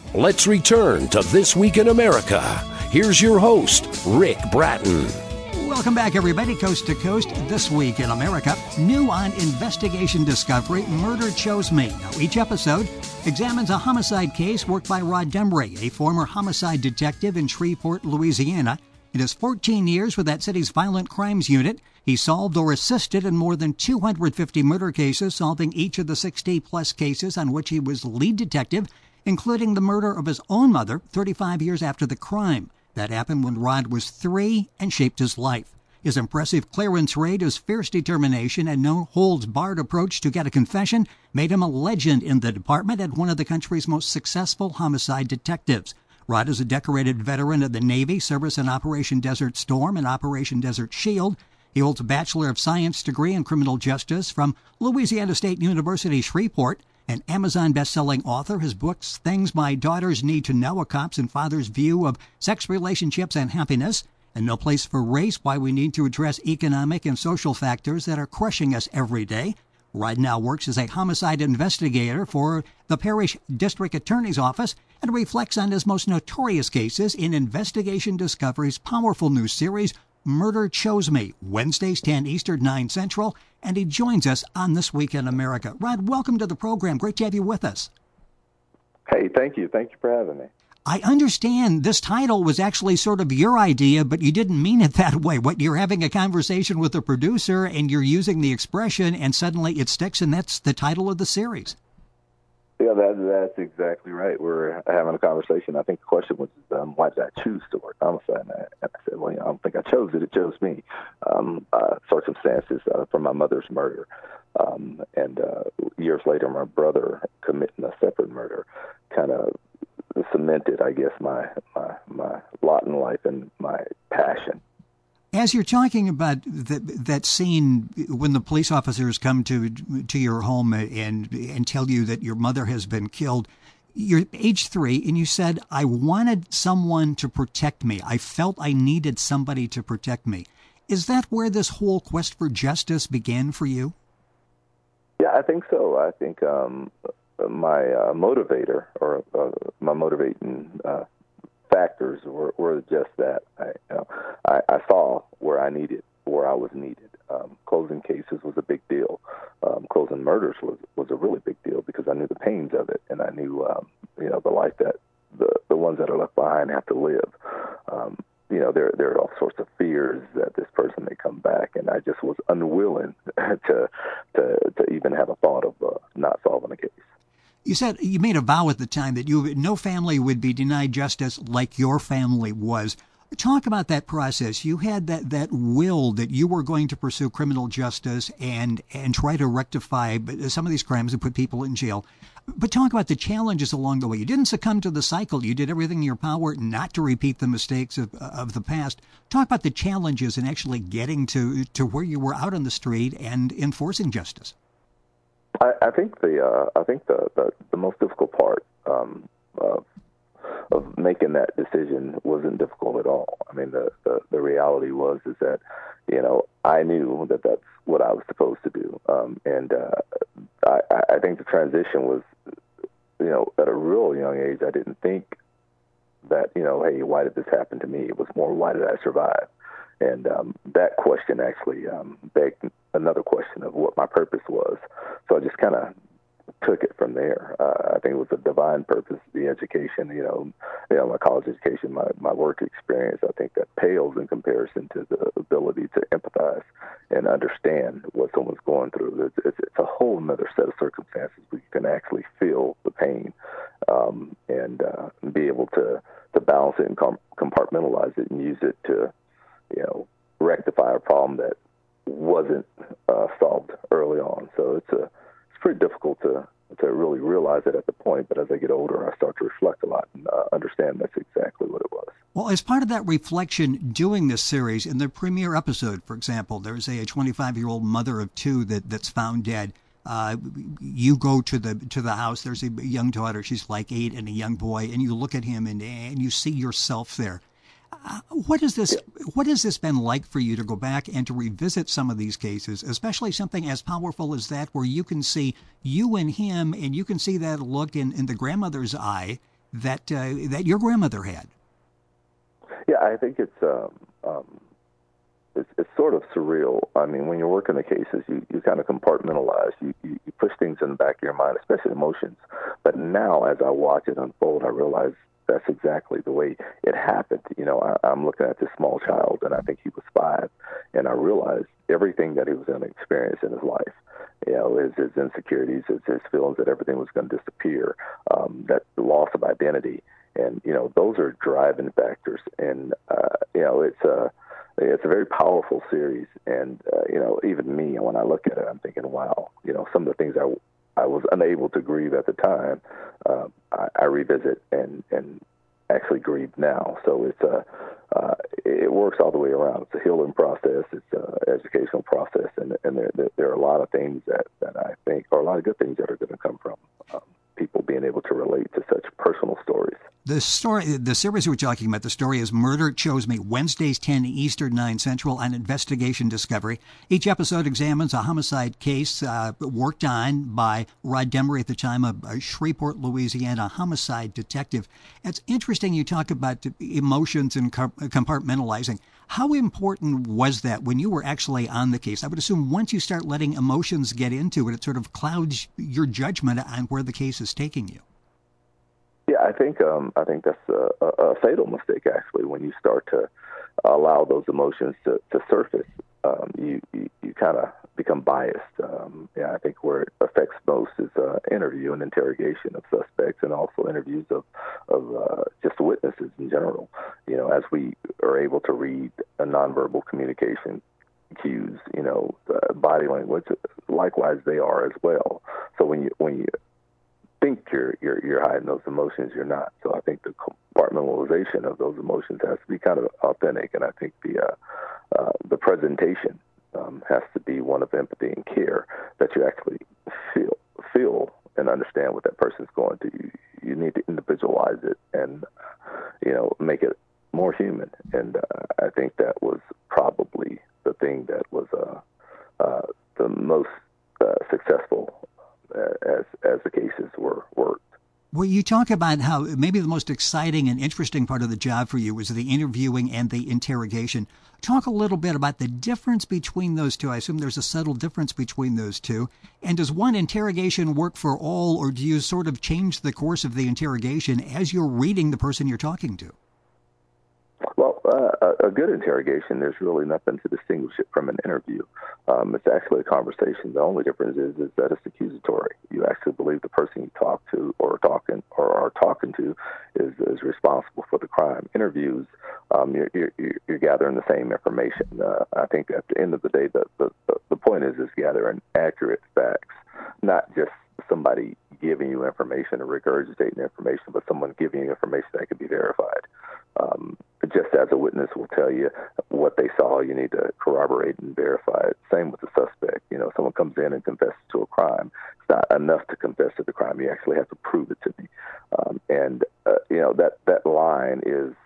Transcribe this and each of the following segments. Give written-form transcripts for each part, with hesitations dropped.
Let's return to This Week in America. Here's your host, Rick Bratton. Welcome back, everybody, coast to coast. This Week in America, new on Investigation Discovery, Murder Chose Me. Now, each episode examines a homicide case worked by Rod Demry, a former homicide detective in Shreveport, Louisiana. In his 14 years with that city's violent crimes unit, he solved or assisted in more than 250 murder cases, solving each of the 60-plus cases on which he was lead detective, including the murder of his own mother 35 years after the crime. That happened when Rod was 3 and shaped his life. His impressive clearance rate, his fierce determination, and no-holds-barred approach to get a confession made him a legend in the department and one of the country's most successful homicide detectives. Rod is a decorated veteran of the Navy, service in Operation Desert Storm and Operation Desert Shield. He holds a Bachelor of Science degree in criminal justice from Louisiana State University, Shreveport. An Amazon best-selling author, his books, Things My Daughters Need to Know, A Cop's and Father's View of Sex, Relationships, and Happiness, and No Place for Race, Why We Need to Address Economic and Social Factors That Are Crushing Us Every Day. Rod now works as a homicide investigator for the Parish District Attorney's Office and reflects on his most notorious cases in Investigation Discovery's powerful new series, Murder Chose Me, Wednesdays 10 Eastern, 9 Central, and he joins us on This Week in America. Rod, welcome to the program. Great to have you with us. Hey, thank you. Thank you for having me. I understand this title was actually sort of your idea, but you didn't mean it that way. What, you're having a conversation with a producer and you're using the expression and suddenly it sticks and that's the title of the series. Yeah, that's exactly right. We're having a conversation. I think the question was, why did I choose to work homicide? And I said, well, I don't think I chose it. It chose me. Circumstances from my mother's murder. And years later, my brother committing a separate murder kind of cemented, I guess, my lot in life and my passion. As you're talking about that scene when the police officers come to your home and tell you that your mother has been killed, you're age 3, and you said, I wanted someone to protect me. I felt I needed somebody to protect me. Is that where this whole quest for justice began for you? Yeah, I think so. I think my motivator or my motivating factors were just that. I saw where I was needed. Closing cases was a big deal. Closing murders was a really big deal because I knew the pains of it, and I knew the life that the ones that are left behind have to live. There are all sorts of fears that this person may come back, and I just was unwilling to even have a thought of not solving a case. You said you made a vow at the time that no family would be denied justice like your family was. Talk about that process. You had that will that you were going to pursue criminal justice and try to rectify some of these crimes and put people in jail. But talk about the challenges along the way. You didn't succumb to the cycle. You did everything in your power not to repeat the mistakes of the past. Talk about the challenges in actually getting to where you were out on the street and enforcing justice. I think the most difficult part of making that decision wasn't difficult at all. I mean, the reality was that I knew that that's what I was supposed to do, and I think the transition was at a real young age. I didn't think that hey, why did this happen to me? It was more, why did I survive? And that question actually begged another question of what my purpose was. So I just kind of took it from there. I think it was a divine purpose, the education, my college education, my work experience. I think that pales in comparison to the ability to empathize and understand what someone's going through. It's a whole other set of circumstances where you can actually feel the pain and be able to balance it and compartmentalize it and use it to rectify a problem that wasn't solved early on. So it's pretty difficult to really realize it at the point, but as I get older, I start to reflect a lot and understand that's exactly what it was. Well, as part of that reflection, doing this series, in the premiere episode, for example, there's a 25-year-old mother of 2 that's found dead. You go to the house. There's a young daughter. She's like 8, and a young boy, and you look at him and you see yourself there. What has this been like for you to go back and to revisit some of these cases, especially something as powerful as that, where you can see you and him, and you can see that look in the grandmother's eye, that your grandmother had. Yeah, I think it's sort of surreal. I mean, when you're working the cases, you kind of compartmentalize. You push things in the back of your mind, especially emotions. But now, as I watch it unfold, I realize that's exactly the way it happened. You know, I'm looking at this small child, and I think he was 5, and I realized everything that he was going to experience in his life. You know, his insecurities, his feelings that everything was going to disappear, that loss of identity. And, you know, those are driving factors. And, you know, it's a very powerful series. And, you know, even me, when I look at it, I'm thinking, wow, you know, some of the things I was unable to grieve at the time, I revisit and actually grieve now. So it works all the way around. It's a healing process. It's an educational process. And there are a lot of things that I think are a lot of good things that are going to come from people being able to relate to such personal stories. The series we're talking about, the story is Murder Chose Me, Wednesdays 10 Eastern, 9 Central, on Investigation Discovery. Each episode examines a homicide case worked on by Rod Demery, at the time a Shreveport, Louisiana homicide detective. It's interesting you talk about emotions and compartmentalizing. How important was that when you were actually on the case? I would assume once you start letting emotions get into it, it sort of clouds your judgment on where the case is taking you. Yeah, I think that's a fatal mistake, actually, when you start to allow those emotions to surface. You kind of become biased. Yeah, I think where it affects most is interview and interrogation of suspects, and also interviews of just witnesses in general. You know, as we are able to read a nonverbal communication cues, you know, body language, likewise they are as well. So when you think you're hiding those emotions, you're not. So I think the compartmentalization of those emotions has to be kind of authentic, and I think the presentation has to be one of empathy and care, that you actually feel and understand what that person's going through. You need to individualize it and, you know, make it more human. And I think that was probably the thing that was the most successful as the cases were worked. Well, you talk about how maybe the most exciting and interesting part of the job for you was the interviewing and the interrogation. Talk a little bit about the difference between those two. I assume there's a subtle difference between those two. And does one interrogation work for all, or do you sort of change the course of the interrogation as you're reading the person you're talking to? Well, a good interrogation, there's really nothing to distinguish it from an interview. It's actually a conversation. The only difference is that it's accusatory. You actually believe the person you talk to or are talking to is responsible for the crime. Interviews, you're gathering the same information. I think at the end of the day, the point is gathering accurate facts, not just somebody giving you information or regurgitating information, but someone giving you information that can be verified. Just as a witness will tell you what they saw, you need to corroborate and verify it. Same with the suspect. You know, someone comes in and confesses to a crime. It's not enough to confess to the crime. You actually have to prove it to me. You know, that line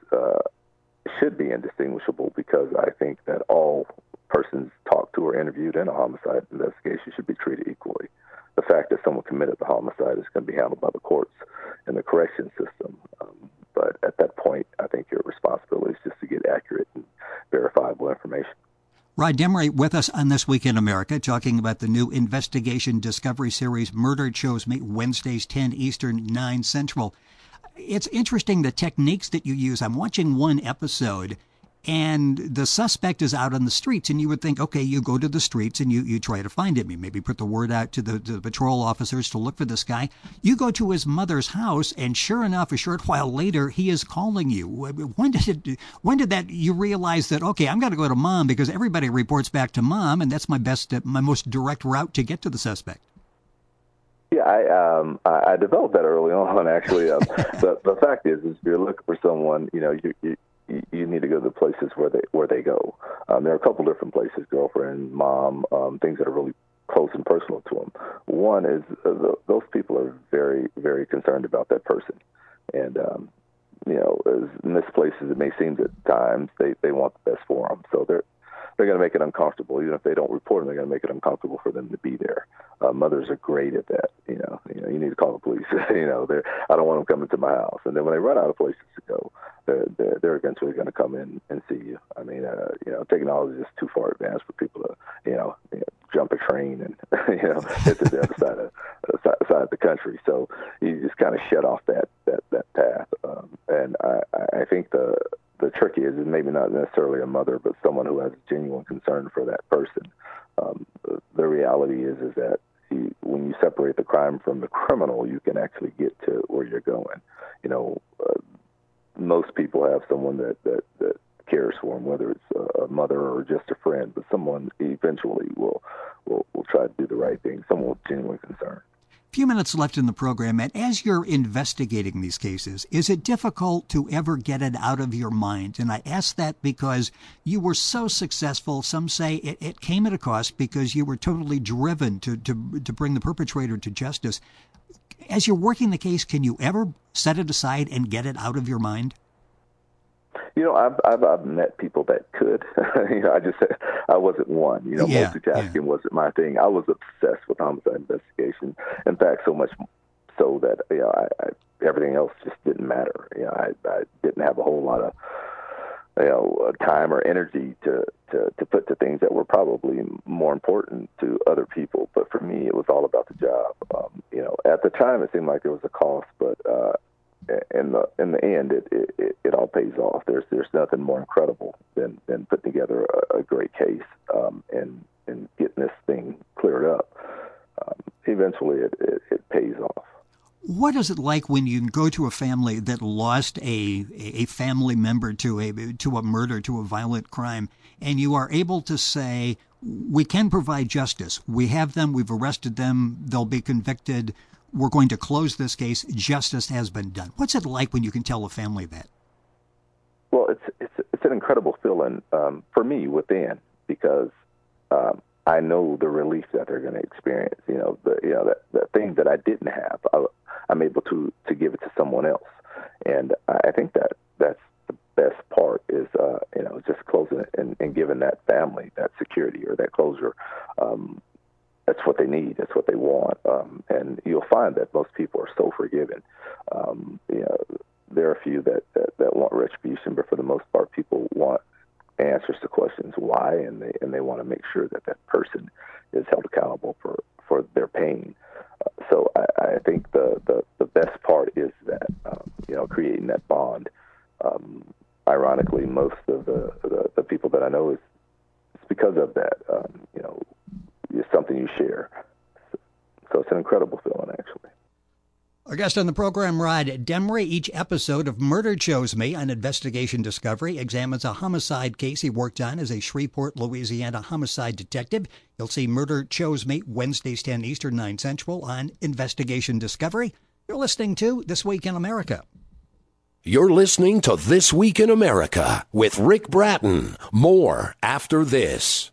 should be indistinguishable, because I think that all persons talked to or interviewed in a homicide investigation should be treated equally. The fact that someone committed the homicide is going to be handled by the courts and the correction system. But at that point, I think your responsibility is just to get accurate and verifiable information. Rod Demery with us on This Week in America, talking about the new Investigation Discovery series, Murder Chose Me, Wednesdays 10 Eastern, 9 Central. It's interesting the techniques that you use. I'm watching one episode, and the suspect is out on the streets, and you would think, okay, you go to the streets and you try to find him. You maybe put the word out to the patrol officers to look for this guy. You go to his mother's house, and sure enough, a short while later, he is calling you. When did that you realize that, okay, I'm going to go to mom, because everybody reports back to mom, and that's my most direct route to get to the suspect? Yeah, I developed that early on, actually. The fact is if you're looking for someone, you know, you need to go to the places where they go. There are a couple different places: girlfriend, mom, things that are really close and personal to them. One is those people are very, very concerned about that person, and you know, as misplaced as it may seem at times, they want the best for them. So they're they're going to make it uncomfortable. Even if they don't report them, they're going to make it uncomfortable for them to be there. Mothers are great at that. You need to call the police. I don't want them coming to my house. And then when they run out of places to go, they're eventually going to come in and see you. I mean, technology is too far advanced for people to, jump a train and, hit to the other side of the country. So you just kind of shut off that path. And I think the trick is maybe not necessarily a mother, but someone who has genuine concern for that person. The reality is that when you separate the crime from the criminal, you can actually get to where you're going. Most people have someone that cares for them, whether it's a mother or just a friend, but someone eventually will try to do the right thing, someone with genuine concern. Few minutes left in the program, and as you're investigating these cases, is it difficult to ever get it out of your mind? And I ask that because you were so successful. Some say it came at a cost because you were totally driven to bring the perpetrator to justice. As you're working the case, can you ever set it aside and get it out of your mind? I've met people that could. I wasn't one. Multitasking wasn't my thing. I was obsessed with homicide investigation. In fact, so much so that everything else just didn't matter. I didn't have a whole lot of time or energy to put to things that were probably more important to other people. But for me, it was all about the job. At the time, it seemed like there was a cost, but in the end, it all pays off. There's nothing more incredible than putting together a great case and getting this thing cleared up. Eventually, it pays off. What is it like when you go to a family that lost a family member to a murder, to a violent crime, and you are able to say, we can provide justice. We have them. We've arrested them. They'll be convicted. We're going to close this case. Justice has been done. What's it like when you can tell a family that? Well, it's an incredible feeling for me within, because I know the relief that they're going to experience. The thing that I didn't have, I'm able to give it to someone else, and I think that's the best part is just closing it and giving that family that security or that closure. That's what they need. That's what they want. And you'll find that most people are so forgiving. There are a few that want retribution, but for the most part, people want answers to questions why, and they want to make sure that person is held accountable for their pain. So I think the best part is that creating that bond. Ironically, most of the people that I know it's because of that. It's something you share. So it's an incredible feeling, actually. Our guest on the program, Rod Demery. Each episode of Murder Chose Me on Investigation Discovery examines a homicide case he worked on as a Shreveport, Louisiana homicide detective. You'll see Murder Chose Me Wednesdays 10 Eastern, 9 Central on Investigation Discovery. You're listening to This Week in America. You're listening to This Week in America with Rick Bratton. More after this.